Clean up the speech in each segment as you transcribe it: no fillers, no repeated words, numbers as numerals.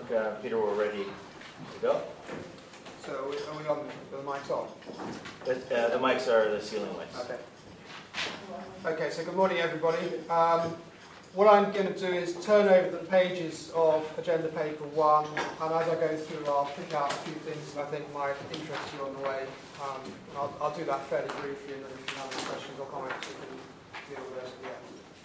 Peter, we're ready to go. So are we on the mics on? The mics are the ceiling mics. Okay. Okay, so good morning everybody. What I'm going to do is turn over the pages of Agenda Paper 1, and as I go through I'll pick out a few things that I think might interest you on the way. I'll do that fairly briefly, and then if you have any questions or comments we can deal with those at the end.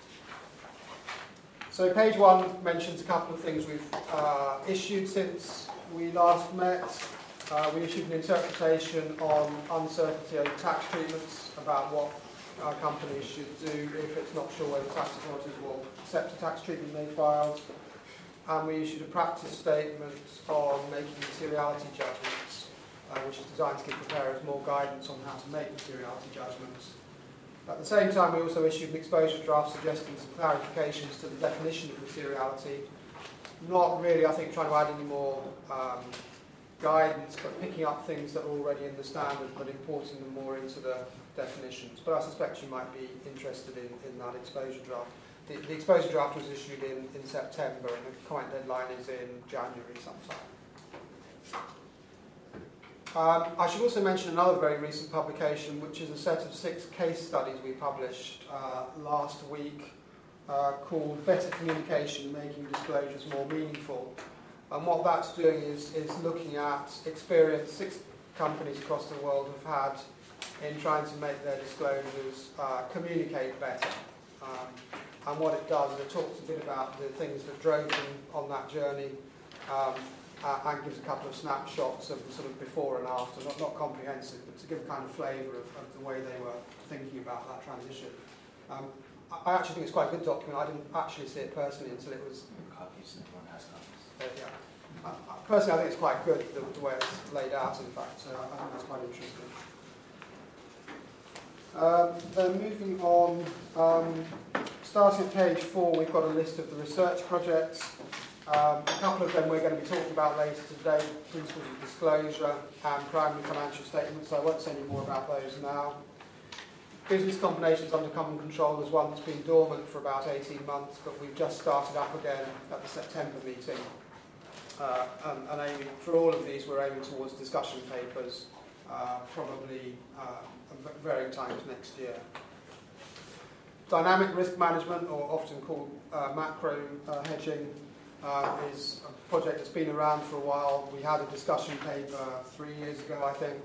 So page 1 mentions a couple of things we've issued since we last met. We issued an interpretation on uncertainty over tax treatments, about what our companies should do if it's not sure whether tax authorities will accept the tax treatment they filed. And we issued a practice statement on making materiality judgments, which is designed to give preparers more guidance on how to make materiality judgments. At the same time, we also issued an exposure draft suggesting some clarifications to the definition of materiality. Not really, I think, trying to add any more guidance, but picking up things that are already in the standard, but importing them more into the definitions. But I suspect you might be interested in that exposure draft. The exposure draft was issued in September, and the comment deadline is in January sometime. I should also mention another very recent publication, which is a set of 6 case studies we published last week, called Better Communication, Making Disclosures More Meaningful. And what that's doing is looking at experience 6 companies across the world have had in trying to make their disclosures communicate better. And what it does is it talks a bit about the things that drove them on that journey, and gives a couple of snapshots of the sort of before and after, not comprehensive, but to give a kind of flavour of the way they were thinking about that transition. I actually think it's quite a good document. I didn't actually see it personally until it was... Copies, everyone has copies. Yeah. Personally, I think it's quite good, the way it's laid out, in fact, so I think that's quite interesting. Then moving on, starting at page 4, we've got a list of the research projects. A couple of them we're going to be talking about later today, principles of disclosure and primary financial statements, so I won't say any more about those now. Business combinations under common control is one that's been dormant for about 18 months, but we've just started up again at the September meeting. And aiming, for all of these, we're aiming towards discussion papers, probably at varying times next year. Dynamic risk management, or often called macro hedging, is a project that's been around for a while. We had a discussion paper 3 years ago, I think.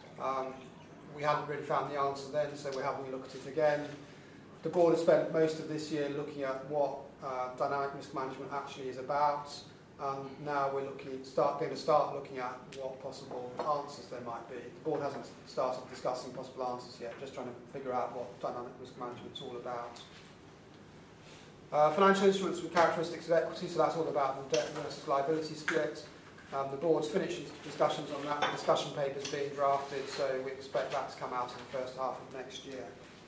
We hadn't really found the answer then, so we're having a look at it again. The board has spent most of this year looking at what dynamic risk management actually is about. Now we're going to start looking at what possible answers there might be. The board hasn't started discussing possible answers yet, just trying to figure out what dynamic risk management is all about. Financial instruments with characteristics of equity, so that's all about the debt versus liability split. The board's finished discussions on that, the discussion paper's being drafted, so we expect that to come out in the first half of next year.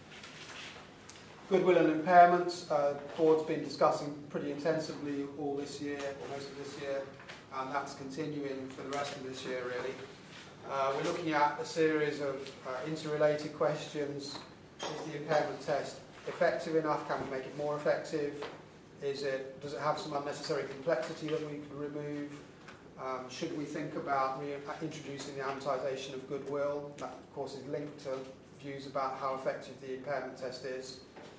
Goodwill and impairments, the board's been discussing pretty intensively all this year, or most of this year, and that's continuing for the rest of this year really. We're looking at a series of interrelated questions. Is the impairment test effective enough? Can we make it more effective? Does it have some unnecessary complexity that we could remove? Should we think about introducing the amortization of goodwill? That, of course, is linked to views about how effective the impairment test is.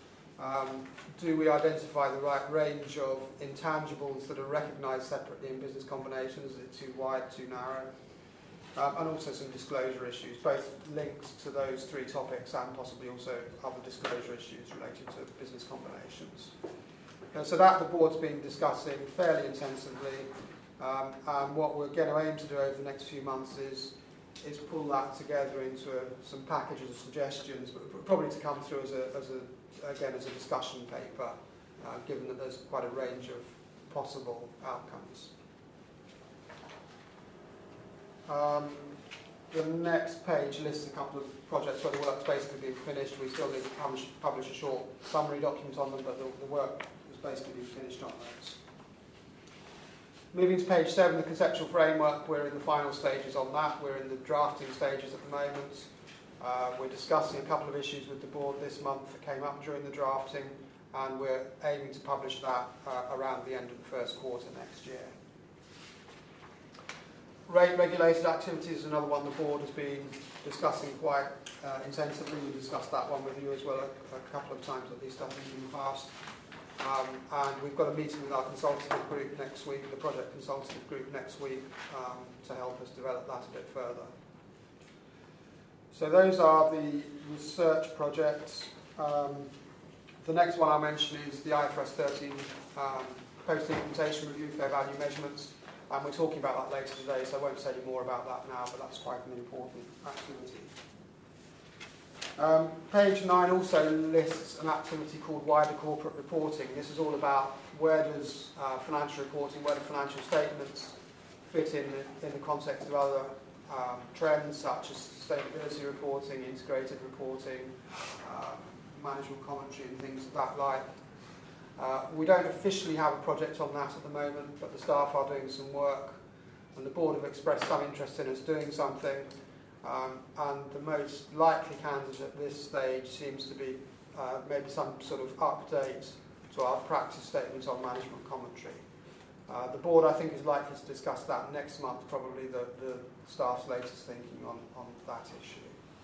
Do we identify the right range of intangibles that are recognised separately in business combinations? Is it too wide, too narrow? And also some disclosure issues, both linked to those 3 topics and possibly also other disclosure issues related to business combinations. So that the board's been discussing fairly intensively. And what we're going to aim to do over the next few months is pull that together into some packages of suggestions, but probably to come through as a discussion paper, given that there's quite a range of possible outcomes. The next page lists a couple of projects where the work's basically been finished. We still need to publish a short summary document on them, but the work has basically been finished on those. Moving to page 7, the conceptual framework, we're in the final stages on that. We're in the drafting stages at the moment. We're discussing a couple of issues with the board this month that came up during the drafting, and we're aiming to publish that around the end of the first quarter next year. Rate-regulated activities is another one the board has been discussing quite intensively. We discussed that one with you as well a couple of times at least, I think, in the past. And we've got a meeting with our consultative group next week, the project consultative group next week, to help us develop that a bit further. So those are the research projects. The next one I'll mention is the IFRS 13 post-implementation review, fair value measurements. And we're talking about that later today, so I won't say any more about that now, but that's quite an important activity. Page 9 also lists an activity called wider corporate reporting. This is all about where does financial reporting, where do financial statements fit in the context of other trends such as sustainability reporting, integrated reporting, management commentary and things of that like. We don't officially have a project on that at the moment, but the staff are doing some work and the board have expressed some interest in us doing something. And the most likely candidate at this stage seems to be maybe some sort of update to our practice statement on management commentary. The board, I think, is likely to discuss that next month, probably the staff's latest thinking on that issue.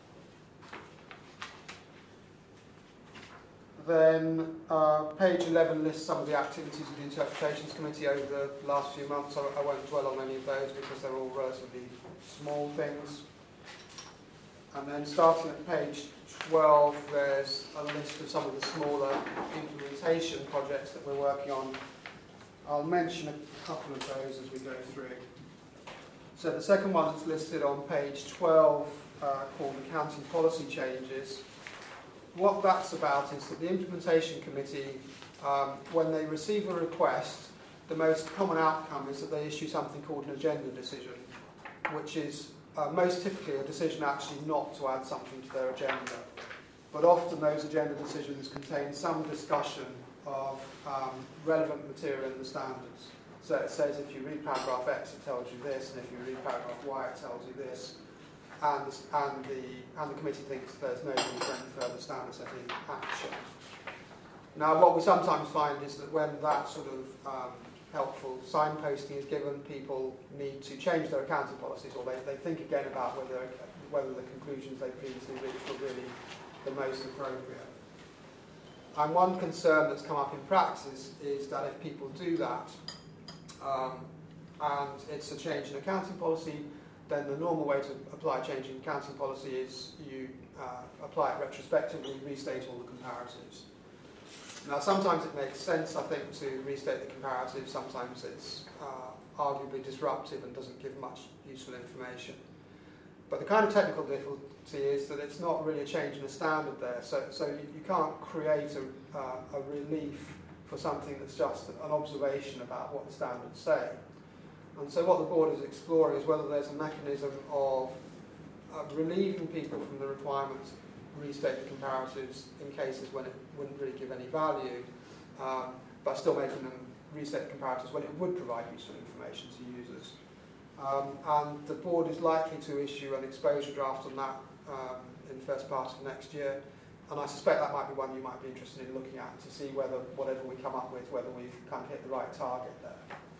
Then page 11 lists some of the activities of the Interpretations Committee over the last few months. I won't dwell on any of those because they're all relatively small things. And then starting at page 12, there's a list of some of the smaller implementation projects that we're working on. I'll mention a couple of those as we go through. So the second one that's listed on page 12, called Accounting Policy Changes. What that's about is that the Implementation Committee, when they receive a request, the most common outcome is that they issue something called an agenda decision, which is most typically a decision actually not to add something to their agenda. But often those agenda decisions contain some discussion of relevant material in the standards. So it says if you read paragraph X it tells you this, and if you read paragraph Y it tells you this. And the committee thinks there's no need for any further standard setting action. Now what we sometimes find is that when that sort of helpful signposting is given, people need to change their accounting policies, or they think again about whether the conclusions they previously reached were really the most appropriate. And one concern that's come up in practice is that if people do that, and it's a change in accounting policy, then the normal way to apply a change in accounting policy is you apply it retrospectively, restate all the comparatives. Now, sometimes it makes sense, I think, to restate the comparatives. Sometimes it's arguably disruptive and doesn't give much useful information. But the kind of technical difficulty is that it's not really a change in the standard there. So you can't create a relief for something that's just an observation about what the standards say. And so what the board is exploring is whether there's a mechanism of relieving people from the requirement to restate the comparatives in cases when it wouldn't really give any value, but still making them restate the comparatives when it would provide useful information to users. And the board is likely to issue an exposure draft on that in the first part of next year. And I suspect that might be one you might be interested in looking at to see whether whatever we come up with, whether we've kind of hit the right target there.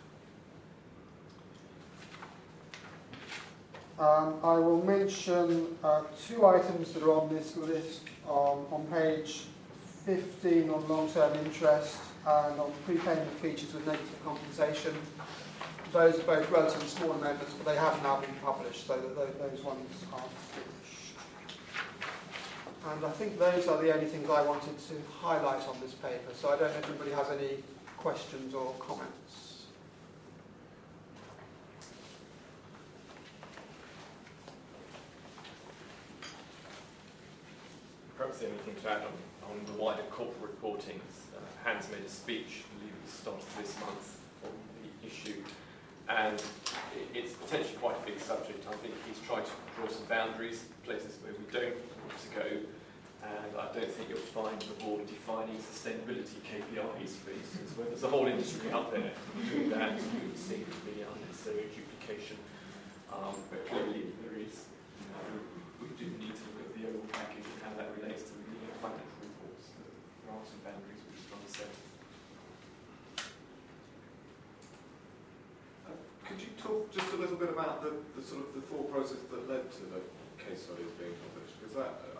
I will mention two items that are on this list on page 15 on long-term interest and on prepayment features with negative compensation. Those are both relatively small amendments, but they have now been published, so that those ones are finished. And I think those are the only things I wanted to highlight on this paper, so I don't know if anybody has any questions or comments. Perhaps the only thing to add on the wider corporate reporting, Hans made a speech, I believe at the start of this month, on the issue, and it's potentially quite a big subject. I think he's tried to draw some boundaries, places where we don't want to go, and I don't think you'll find the board defining sustainability KPIs, for instance, where there's a whole industry out there doing that. You would see it to be unnecessary duplication, but clearly there is. We do need to look at the overall package and how that relates to the financial reports. There are some boundaries we're trying to set. Could you talk just a little bit about the sort of the thought process that led to the case studies being published? Because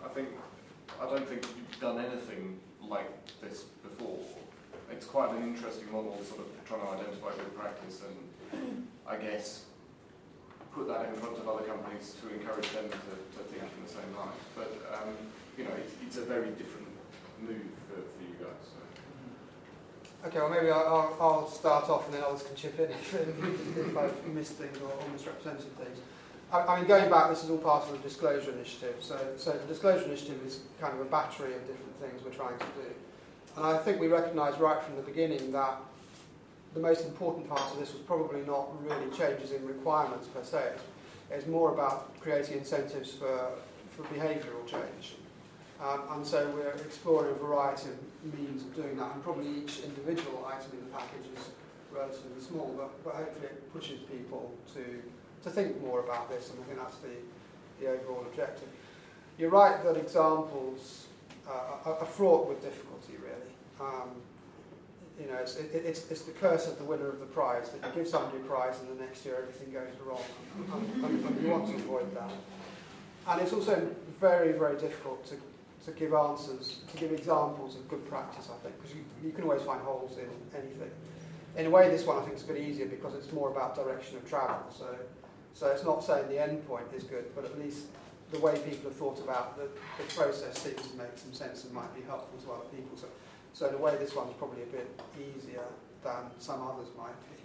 I don't think you've done anything like this before. It's quite an interesting model, sort of trying to identify good practice and, I guess, put that in front of other companies to encourage them to think in the same light. But, you know, it's a very different move for you guys. So. Okay, well maybe I'll start off and then others can chip in if I've missed things or misrepresented things. I mean, going back, this is all part of the disclosure initiative. So the disclosure initiative is kind of a battery of different things we're trying to do. And I think we recognised right from the beginning that the most important part of this was probably not really changes in requirements per se. It's more about creating incentives for behavioural change. And so we're exploring a variety of means of doing that, and probably each individual item in the package is relatively small, but hopefully it pushes people to think more about this, and I think that's the overall objective. You're right that examples are fraught with difficulty, really. You know, it's the curse of the winner of the prize, that you give somebody a prize and the next year everything goes wrong, and you want to avoid that. And it's also very, very difficult to give answers, to give examples of good practice, I think, because you can always find holes in anything. In a way, this one I think is a bit easier because it's more about direction of travel. So it's not saying the end point is good, but at least the way people have thought about the process seems to make some sense and might be helpful to other people. So in a way, this one's probably a bit easier than some others might be.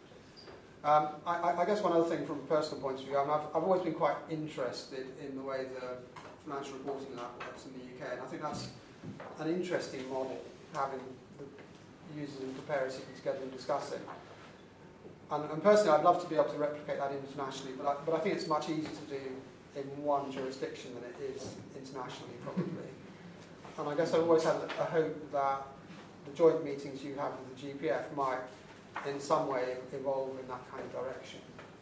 I guess one other thing from a personal point of view, I mean, I've always been quite interested in the way the financial reporting lab works in the UK, and I think that's an interesting model, having the users and preparers sitting together and discussing. And personally, I'd love to be able to replicate that internationally, but I think it's much easier to do in one jurisdiction than it is internationally, probably. And I guess I've always had a hope that the joint meetings you have with the GPF might, in some way, evolve in that kind of direction.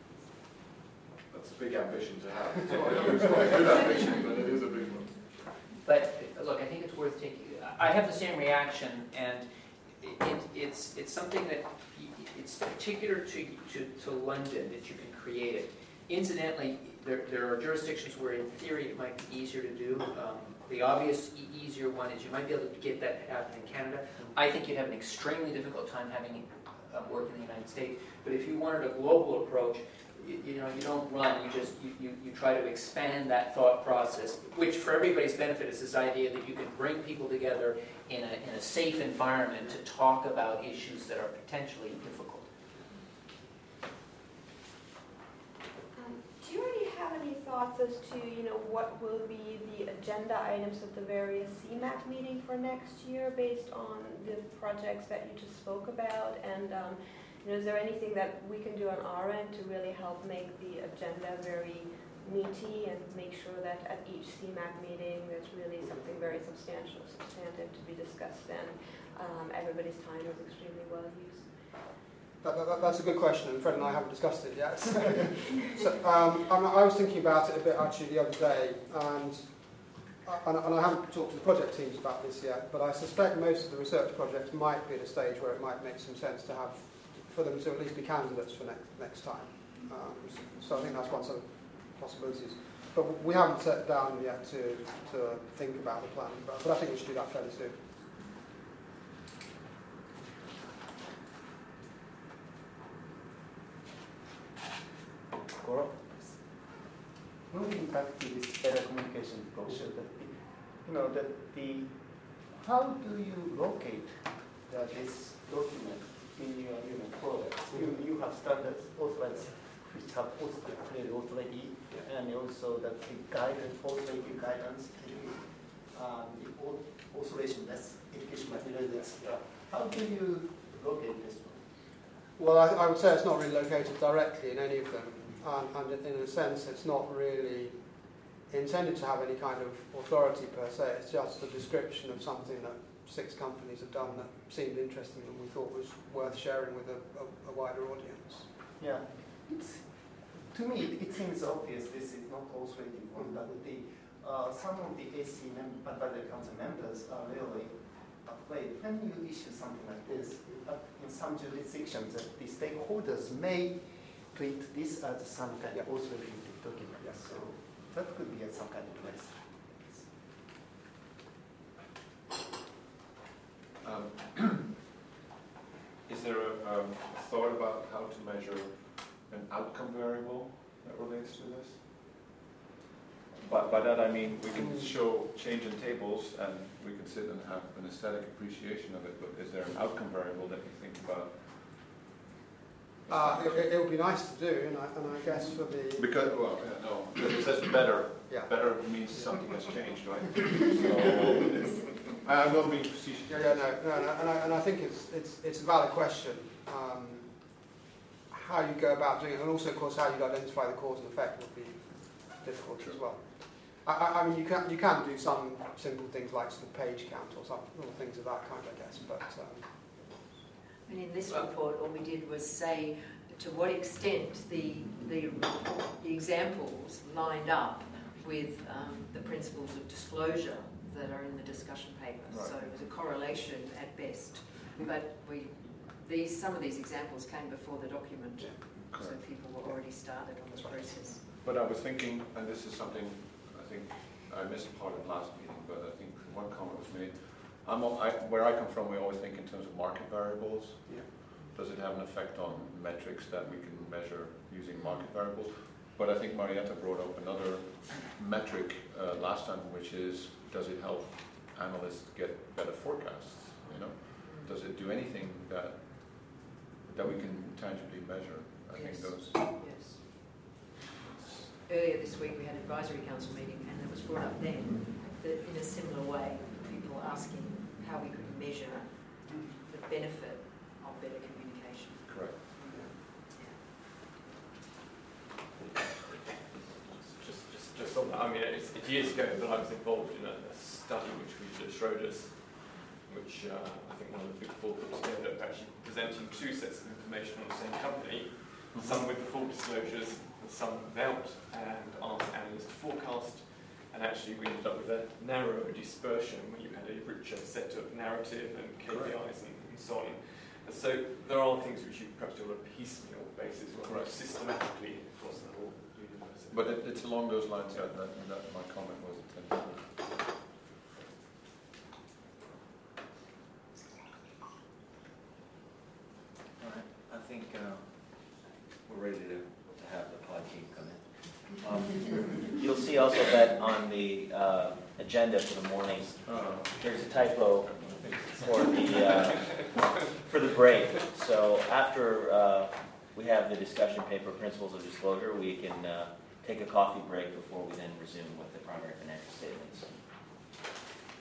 That's a big ambition to have. It's quite a good ambition, but it is a big one. But look, I think it's worth taking. I have the same reaction, and it's something that it's particular to London that you can create it. Incidentally, there are jurisdictions where, in theory, it might be easier to do. The obvious easier one is you might be able to get that to happen in Canada. I think you'd have an extremely difficult time having it work in the United States. But if you wanted a global approach, you know, you don't run. You try to expand that thought process, which for everybody's benefit is this idea that you can bring people together in a safe environment to talk about issues that are potentially difficult. Do you already have any thoughts as to, you know, what will be the agenda items of the various CMAC meeting for next year based on the projects that you just spoke about? And you know, is there anything that we can do on our end to really help make the agenda very meaty and make sure that at each CMAC meeting there's really something very substantive to be discussed, and everybody's time is extremely well used? That's a good question, and Fred and I haven't discussed it yet. I was thinking about it a bit actually the other day, and I haven't talked to the project teams about this yet, but I suspect most of the research projects might be at a stage where it might make some sense to have, for them to at least be candidates for next time. So I think that's one sort of possibilities. But we haven't sat down yet to think about the planning, but I think we should do that fairly soon. Moving back to this better communication brochure, you know, how do you locate this document in your products? You have standards authorized, which have clearly authority, and also the guidance, authority guidance, the authorization, that's education material. How do you locate this one? Well, I would say it's not really located directly in any of them. And in a sense, it's not really intended to have any kind of authority per se. It's just a description of something that 6 companies have done that seemed interesting and we thought was worth sharing with a wider audience. Yeah, to me, it seems obvious this is not authorized one, but some of the AC advisory council members are really afraid when you issue something like this. In some jurisdictions, the stakeholders may treat this as some kind Yeah. of authoritative document. Yes. So that could be some kind of place. Is there a thought about how to measure an outcome variable that relates to this? By that I mean we can show change in tables and we can sit and have an aesthetic appreciation of it, but is there an outcome variable that you think about? It would be nice to do, and I guess for the... Because, well, no, it says better. Yeah. Better means something has changed, right? So, I'm not being facetious. Yeah, no, and I think it's a valid question. How you go about doing it, and also, of course, how you identify the cause and effect would be difficult as well. I mean, you can do some simple things like sort of page count or some little things of that kind, I guess. But and in this report, all we did was say to what extent the examples lined up with the principles of disclosure that are in the discussion paper. Right. So it was a correlation at best. But some of these examples came before the document, so Correct. people were already started on the process. But I was thinking, and this is something I think I missed part of last meeting, but I think one comment was made. Where I come from, we always think in terms of market variables. Yeah. Does it have an effect on metrics that we can measure using market variables? But I think Marietta brought up another metric last time, which is, does it help analysts get better forecasts? You know, does it do anything that we can tangibly measure? I think those. Yes. Earlier this week we had an advisory council meeting, and it was brought up then that in a similar way, people were asking how we could measure the benefit of better communication. Correct. Just on that, I mean, it's years ago that I was involved in a study which we did at Schroders, which I think one of the big four put together, actually presenting two sets of information on the same company, some with the full disclosures and some without, and asked analysts to forecast. And actually we ended up with a narrower dispersion where you had a richer set of narrative and KPIs and so on. And so there are things which you perhaps do on a piecemeal basis rather than systematically across the whole university. But it's along those lines that my comment was intended. All right, I think we're ready to have the pod team come in. You'll see also that on the agenda for the morning, there's a typo for the break. So after we have the discussion paper, Principles of Disclosure, we can take a coffee break before we then resume with the primary financial statements.